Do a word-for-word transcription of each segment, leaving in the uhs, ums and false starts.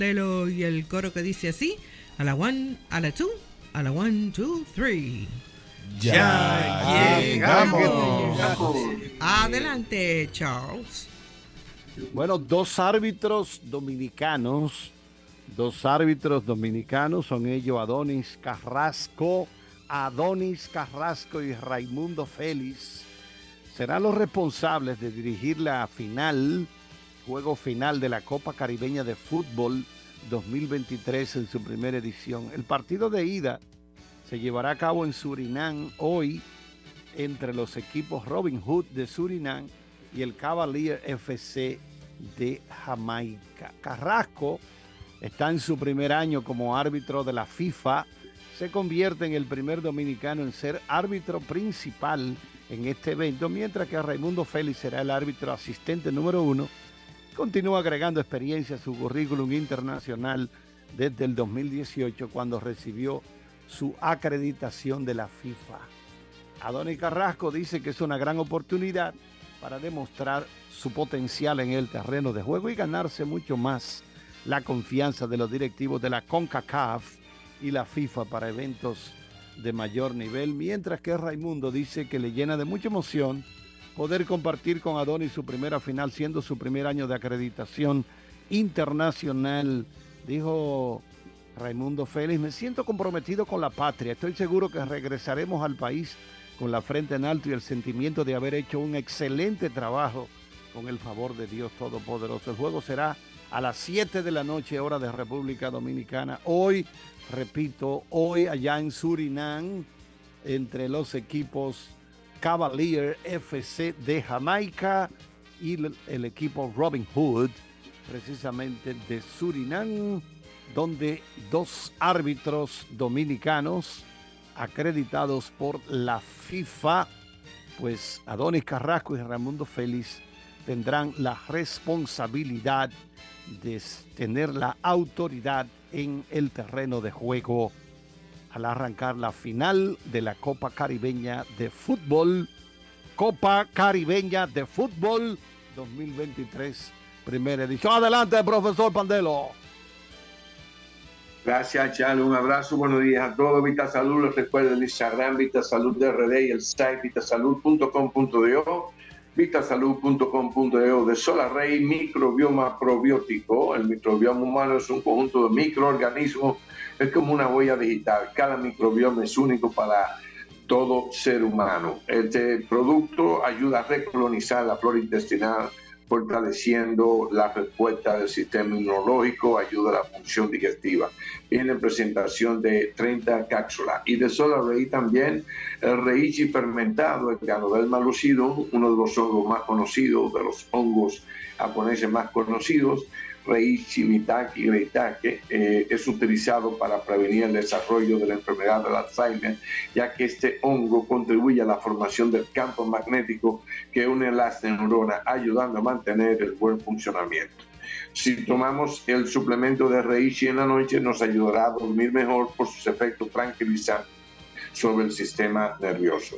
Telo y el coro que dice así: a la one, a la two, a la one, two, three. Ya, ya llegamos. llegamos. Adelante, Charles. Bueno, dos árbitros dominicanos, dos árbitros dominicanos, son ellos Adonis Carrasco, Adonis Carrasco y Raimundo Félix, serán los responsables de dirigir la final, juego final de la Copa Caribeña de Fútbol dos mil veintitrés en su primera edición. El partido de ida se llevará a cabo en Surinam hoy entre los equipos Robin Hood de Surinam y el Cavalier F C de Jamaica. Carrasco está en su primer año como árbitro de la FIFA. Se convierte en el primer dominicano en ser árbitro principal en este evento, mientras que Raimundo Félix será el árbitro asistente número uno. Continúa agregando experiencia a su currículum internacional desde el dos mil dieciocho, cuando recibió su acreditación de la FIFA. Adonis Carrasco dice que es una gran oportunidad para demostrar su potencial en el terreno de juego y ganarse mucho más la confianza de los directivos de la CONCACAF y la FIFA para eventos de mayor nivel, mientras que Raimundo dice que le llena de mucha emoción poder compartir con Adonis su primera final, siendo su primer año de acreditación internacional. Dijo Raimundo Félix: me siento comprometido con la patria, estoy seguro que regresaremos al país con la frente en alto y el sentimiento de haber hecho un excelente trabajo con el favor de Dios Todopoderoso. El juego será a las siete de la noche, hora de República Dominicana. Hoy, repito, hoy allá en Surinam, entre los equipos Cavalier F C de Jamaica y el equipo Robin Hood, precisamente de Surinam, donde dos árbitros dominicanos acreditados por la FIFA, pues Adonis Carrasco y Raimundo Félix, tendrán la responsabilidad de tener la autoridad en el terreno de juego al arrancar la final de la Copa Caribeña de Fútbol, Copa Caribeña de Fútbol dos mil veintitrés, primera edición. Adelante, profesor Pandelo. Gracias, Charles. Un abrazo, buenos días a todos. Vita Salud, les recuerdo el Instagram Vita Salud de R D y el site vitasalud punto com punto do, vitasalud punto com punto do de Solarrey. Microbioma probiótico. El microbioma humano es un conjunto de microorganismos, es como una huella digital. Cada microbioma es único para todo ser humano. Este producto ayuda a recolonizar la flora intestinal, fortaleciendo la respuesta del sistema inmunológico, ayuda a la función digestiva. Viene en presentación de treinta cápsulas. Y de Solarrey también el reishi fermentado, el Ganoderma lucidum, uno de los hongos más conocidos, de los hongos japoneses más conocidos. Reishi Mitake Reitake eh, es utilizado para prevenir el desarrollo de la enfermedad del Alzheimer, ya que este hongo contribuye a la formación del campo magnético que une las neuronas, ayudando a mantener el buen funcionamiento. Si tomamos el suplemento de Reishi en la noche, nos ayudará a dormir mejor por sus efectos tranquilizantes sobre el sistema nervioso.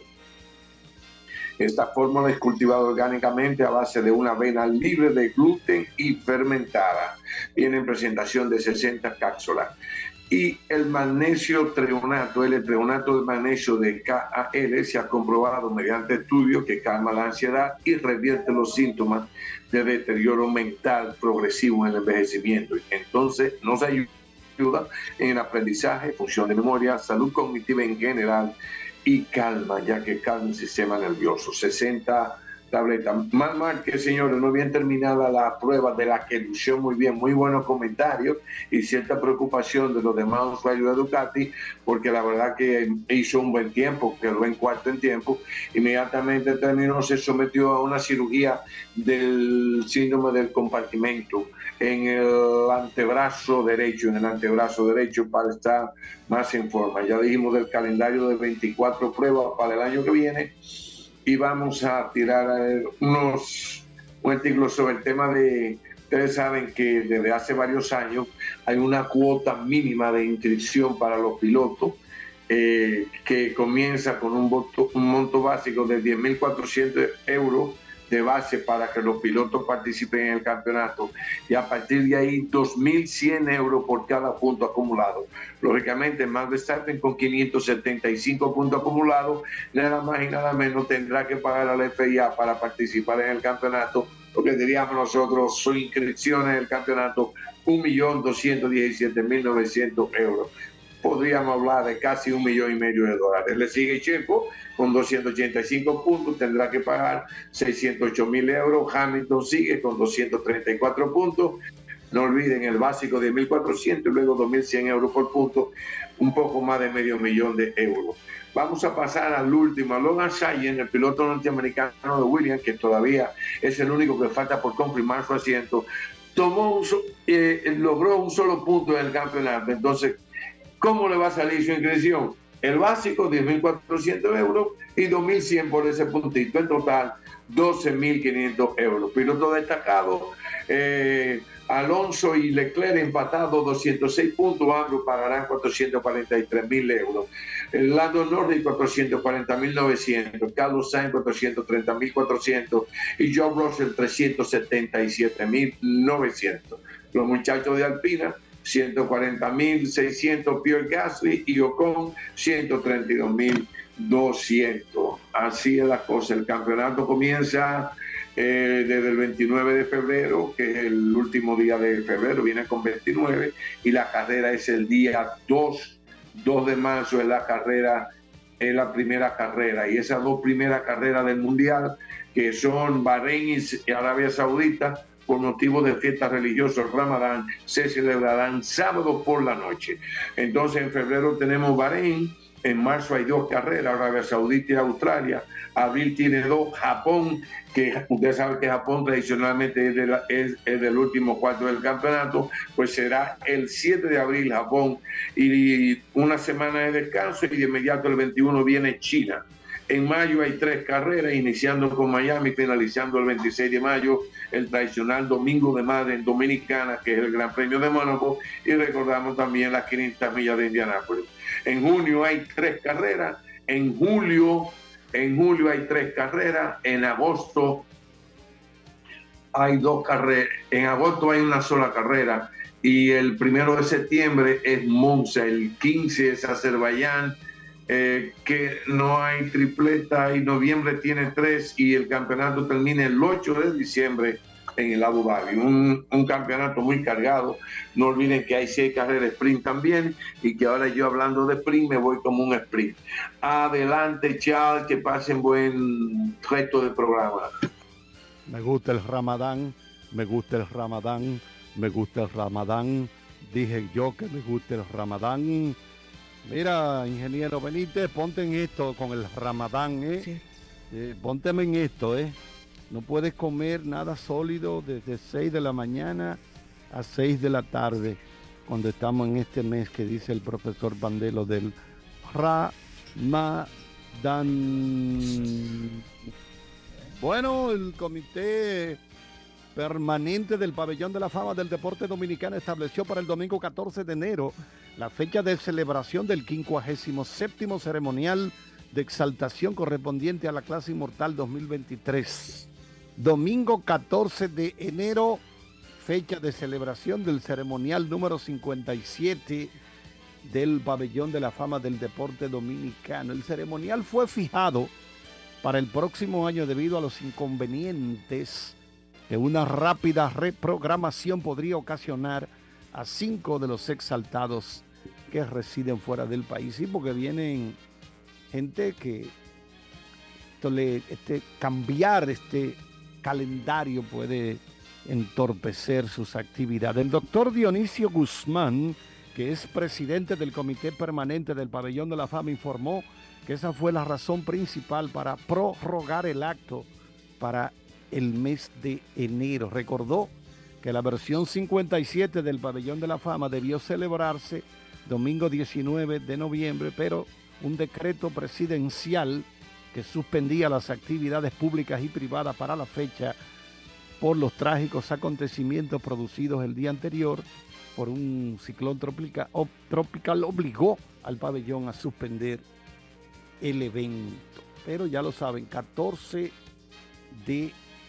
Esta fórmula es cultivada orgánicamente a base de una avena libre de gluten y fermentada. Viene en presentación de sesenta cápsulas. Y el magnesio treonato, el treonato de magnesio de K A L, se ha comprobado mediante estudios que calma la ansiedad y revierte los síntomas de deterioro mental progresivo en el envejecimiento. Entonces nos ayuda en el aprendizaje, función de memoria, salud cognitiva en general y calma, ya que calma el sistema nervioso. sesenta tabletas. Mal, mal que, señores, no bien terminada la prueba de la que lució muy bien, muy buenos comentarios y cierta preocupación de los demás usuarios de Ducati, porque la verdad que hizo un buen tiempo, quedó en cuarto en tiempo. Inmediatamente terminó, se sometió a una cirugía del síndrome del compartimento en el antebrazo derecho, en el antebrazo derecho, para estar más en forma. Ya dijimos del calendario de veinticuatro pruebas para el año que viene, y vamos a tirar unos un artículo sobre el tema de, ustedes saben que desde hace varios años hay una cuota mínima de inscripción para los pilotos, eh, que comienza con un, voto, un monto básico de diez mil cuatrocientos euros de base para que los pilotos participen en el campeonato, y a partir de ahí dos mil cien euros por cada punto acumulado. Lógicamente, Max Verstappen con quinientos setenta y cinco puntos acumulados, nada más y nada menos tendrá que pagar a la F I A para participar en el campeonato, lo que diríamos nosotros, su inscripción en el campeonato, un millón doscientos diecisiete mil novecientos euros. Podríamos hablar de casi un millón y medio de dólares. Le sigue Checo con doscientos ochenta y cinco puntos, tendrá que pagar seiscientos ocho mil euros. Hamilton sigue con doscientos treinta y cuatro puntos. No olviden el básico de mil cuatrocientos y luego dos mil cien euros por punto, un poco más de medio millón de euros. Vamos a pasar al último, a Logan Sargent, el piloto norteamericano de Williams, que todavía es el único que falta por confirmar su asiento. Tomó un, eh, logró un solo punto en el campeonato. Entonces, ¿cómo le va a salir su inscripción? El básico, diez mil cuatrocientos euros y dos mil cien por ese puntito. En total, doce mil quinientos euros. Piloto destacado, eh, Alonso y Leclerc empatados, doscientos seis puntos. Ambos pagarán cuatrocientos cuarenta y tres mil euros. El Lando Norris, cuatrocientos cuarenta mil novecientos. Carlos Sainz, cuatrocientos treinta mil cuatrocientos. Y George Russell, trescientos setenta y siete mil novecientos. Los muchachos de Alpina, ciento cuarenta mil seiscientos. Pierre Gasly y Ocon, ciento treinta y dos mil doscientos. Así es la cosa. El campeonato comienza eh, desde el veintinueve de febrero, que es el último día de febrero, viene con veintinueve, y la carrera es el día dos de marzo, es la carrera, es la primera carrera, y esas dos primeras carreras del Mundial, que son Bahrein y Arabia Saudita, por motivo de fiestas religiosas, Ramadán, se celebrarán sábado por la noche. Entonces en febrero tenemos Bahrein, en marzo hay dos carreras, Arabia Saudita y Australia, abril tiene dos, Japón, que usted sabe que Japón tradicionalmente es, de la, es, es del último cuarto del campeonato, pues será el siete de abril Japón, y una semana de descanso, y de inmediato el veintiuno viene China. En mayo hay tres carreras, iniciando con Miami, finalizando el veintiséis de mayo, el tradicional Domingo de Madre en Dominicana, que es el Gran Premio de Mónaco, y recordamos también las quinientas millas de Indianápolis. En junio hay tres carreras, en julio, en julio hay tres carreras, en agosto hay dos carreras, en agosto hay una sola carrera, y el primero de septiembre es Monza, el quince es Azerbaiyán, Eh, que no hay tripleta, y noviembre tiene tres, y el campeonato termina el ocho de diciembre en el Abu Dhabi. Un, un campeonato muy cargado. No olviden que hay seis carreras sprint también, y que ahora yo, hablando de sprint, me voy como un sprint. Adelante, Charles, que pasen buen resto de programa. Me gusta el Ramadán, me gusta el Ramadán, me gusta el Ramadán. Dije yo que me gusta el Ramadán. Mira, ingeniero Benítez, ponte en esto con el Ramadán, ¿eh? Sí. Eh, pónteme en esto, ¿eh? No puedes comer nada sólido desde seis de la mañana a seis de la tarde, cuando estamos en este mes que dice el profesor Bandelo del Ramadán. Bueno, el comité permanente del Pabellón de la Fama del Deporte Dominicano estableció para el domingo catorce de enero la fecha de celebración del quincuagésimo séptimo ceremonial de exaltación correspondiente a la clase inmortal dos mil veintitrés. Domingo catorce de enero, fecha de celebración del ceremonial número cincuenta y siete del Pabellón de la Fama del Deporte Dominicano. El ceremonial fue fijado para el próximo año debido a los inconvenientes que una rápida reprogramación podría ocasionar a cinco de los exaltados que residen fuera del país. Sí, porque vienen gente que esto le, este, cambiar este calendario puede entorpecer sus actividades. El doctor Dionisio Guzmán, que es presidente del Comité Permanente del Pabellón de la Fama, informó que esa fue la razón principal para prorrogar el acto para el mes de enero. Recordó que la versión cincuenta y siete del Pabellón de la Fama debió celebrarse domingo diecinueve de noviembre, pero un decreto presidencial que suspendía las actividades públicas y privadas para la fecha por los trágicos acontecimientos producidos el día anterior por un ciclón tropical, tropical obligó al pabellón a suspender el evento. Pero ya lo saben, catorce de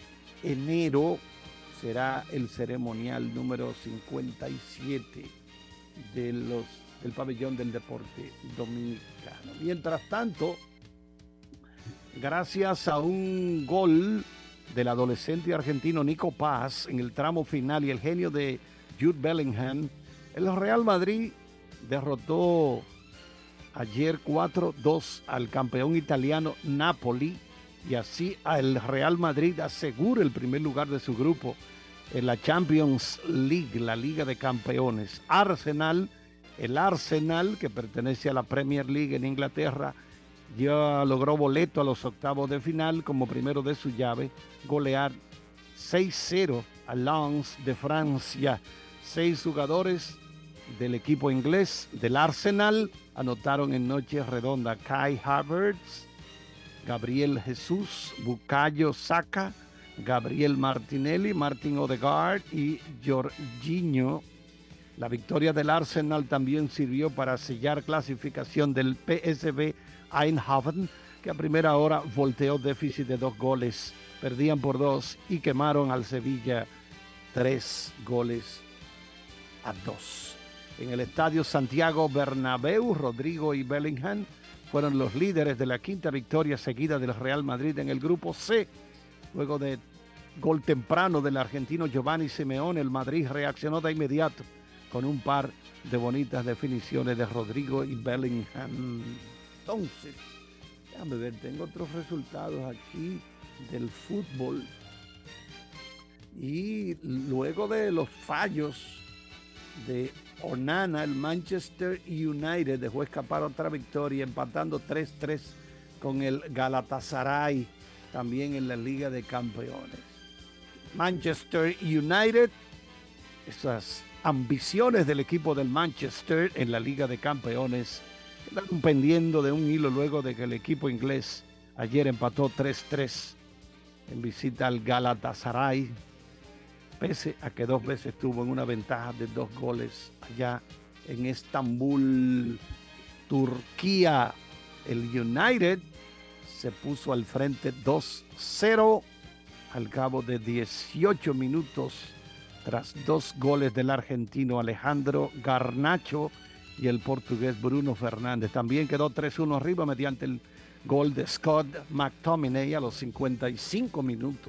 enero será el ceremonial número cincuenta y siete de los, del pabellón del deporte dominicano. Mientras tanto, gracias a un gol del adolescente argentino Nico Paz en el tramo final y el genio de Jude Bellingham, el Real Madrid derrotó ayer cuatro dos al campeón italiano Napoli, y así el Real Madrid asegura el primer lugar de su grupo en la Champions League, la Liga de Campeones. Arsenal, el Arsenal, que pertenece a la Premier League en Inglaterra, ya logró boleto a los octavos de final como primero de su llave, golear seis cero a Lens de Francia. Seis jugadores del equipo inglés del Arsenal anotaron en noche redonda: Kai Havertz, Gabriel Jesús, Bukayo Saka, Gabriel Martinelli, Martin Odegaard y Jorginho. La victoria del Arsenal también sirvió para sellar clasificación del P S V Eindhoven, que a primera hora volteó déficit de dos goles, perdían por dos y quemaron al Sevilla tres goles a dos. En el estadio Santiago Bernabéu, Rodrigo y Bellingham fueron los líderes de la quinta victoria seguida del Real Madrid en el grupo C. Luego de gol temprano del argentino Giovanni Simeone, el Madrid reaccionó de inmediato con un par de bonitas definiciones de Rodrigo y Bellingham. Entonces, déjame ver, tengo otros resultados aquí del fútbol. Y luego de los fallos de Onana, el Manchester United dejó escapar otra victoria, empatando tres tres con el Galatasaray, también en la Liga de Campeones. Manchester United, esas ambiciones del equipo del Manchester en la Liga de Campeones, están pendiendo de un hilo luego de que el equipo inglés ayer empató tres tres en visita al Galatasaray, pese a que dos veces tuvo en una ventaja de dos goles allá en Estambul, Turquía. El United se puso al frente dos cero al cabo de dieciocho minutos tras dos goles del argentino Alejandro Garnacho y el portugués Bruno Fernández. También quedó tres uno arriba mediante el gol de Scott McTominay a los cincuenta y cinco minutos.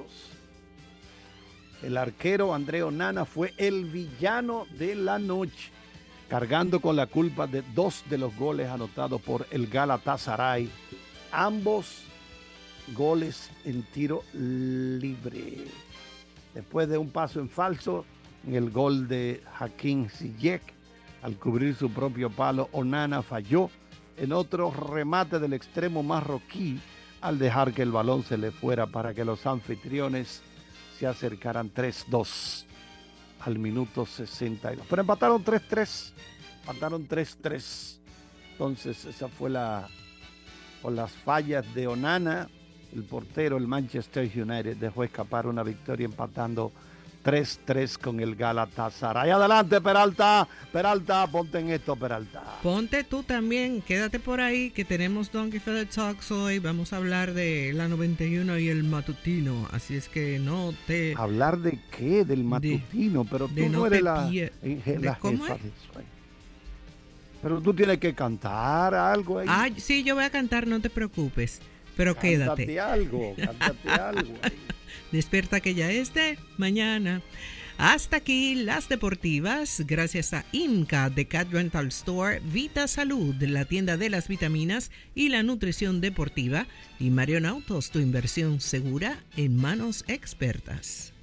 El arquero André Onana fue el villano de la noche, cargando con la culpa de dos de los goles anotados por el Galatasaray. Ambos goles en tiro libre. Después de un paso en falso, en el gol de Hakim Ziyech, al cubrir su propio palo, Onana falló en otro remate del extremo marroquí al dejar que el balón se le fuera para que los anfitriones se acercaran tres dos al minuto sesenta y dos. Pero empataron tres tres. Empataron tres tres. Entonces esa fue la... Por las fallas de Onana, el portero, el Manchester United, dejó escapar una victoria empatando tres tres con el Galatasaray. Adelante, Peralta. Peralta, ponte en esto, Peralta. Ponte tú también, quédate por ahí, que tenemos Donkey Feather Talks hoy. Vamos a hablar de la noventa y uno y el matutino. Así es que no te... ¿Hablar de qué? Del matutino. De, Pero tú no, no eres la, pie... la jefa de eso. Pero tú tienes que cantar algo ahí. Ah, sí, yo voy a cantar, no te preocupes. Pero cántate quédate. Cántate algo, cántate algo ahí. Despierta que ya es de mañana. Hasta aquí las deportivas, gracias a IMCA de Cat Rental Store, Vita Salud, la tienda de las vitaminas y la nutrición deportiva, y Marion Autos, tu inversión segura en manos expertas.